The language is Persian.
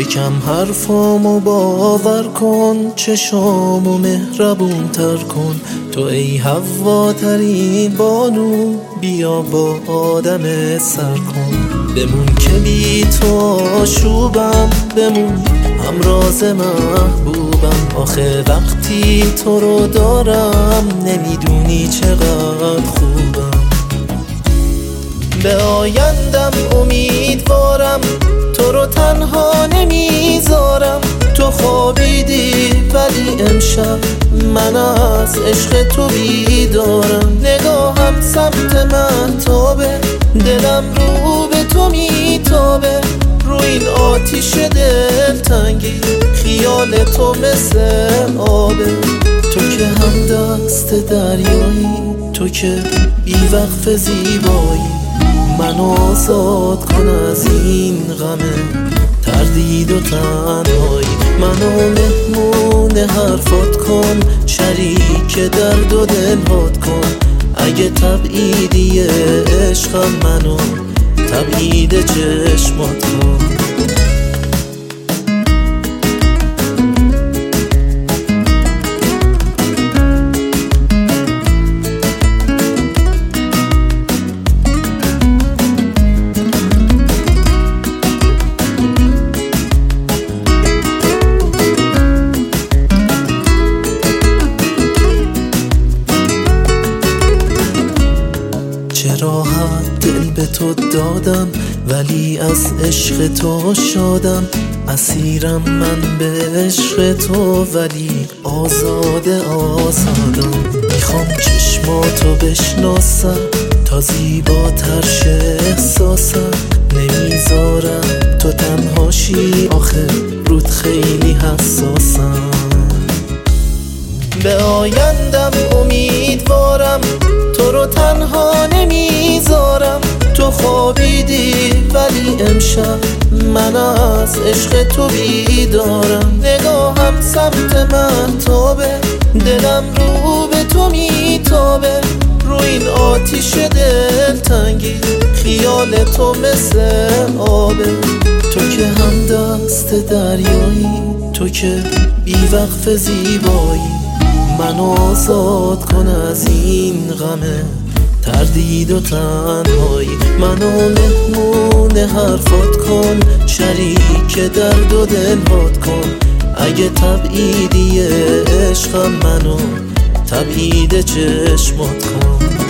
یکم حرفامو باور کن، چشامو مهربون تر کن. تو ای هواترین بانو، بیا با آدم سر کن. بمون که بی تو آشوبم، بمون همراز محبوبم. آخه وقتی تو رو دارم، نمیدونی چقدر خوبم. به آیندم امیدوارم، تو رو تنها نمیذارم. تو خوابیدی ولی امشب من از عشق تو بیدارم. نگاهم سمت من تابه، دلم رو به تو میتابه. رو این آتیش دلتنگی، خیال تو مثل آبه. تو که هم دست دریایی، تو که بی وقف زیبایی. منو آزاد کن از این غم تردید و تنهایی. منو مهمون حرفات کن، شریک درد و دلهات کن. اگه تبعیدی عشقم، منو تبعید چشمات کن. چه راحت دل به تو دادم، ولی از عشق تو شادم. اسیرم من به عشق تو، ولی آزادم. میخوام چشماتو بشناسم، تا زیباتر شه احساسم. نمیذارم تو تنهاشی، آخه رود خیلی حساسم. به آیندم امیدوارم، تو رو تنها نمیذارم. تو خوابیدی ولی امشب من از عشق تو بیدارم. نگاهم سمت من تابه، دلم رو به تو میتابه. رو این آتیش دلتنگی، خیال تو مثل آبه. تو که هم دست دریایی، تو که بی وقف زیبایی. منو آزاد کن از این غم تردید و تنهایی. منو مهمون حرفات کن، شریک درد و دلهات کن. اگه تبعیدی عشقم، منو تبعید چشمات کن.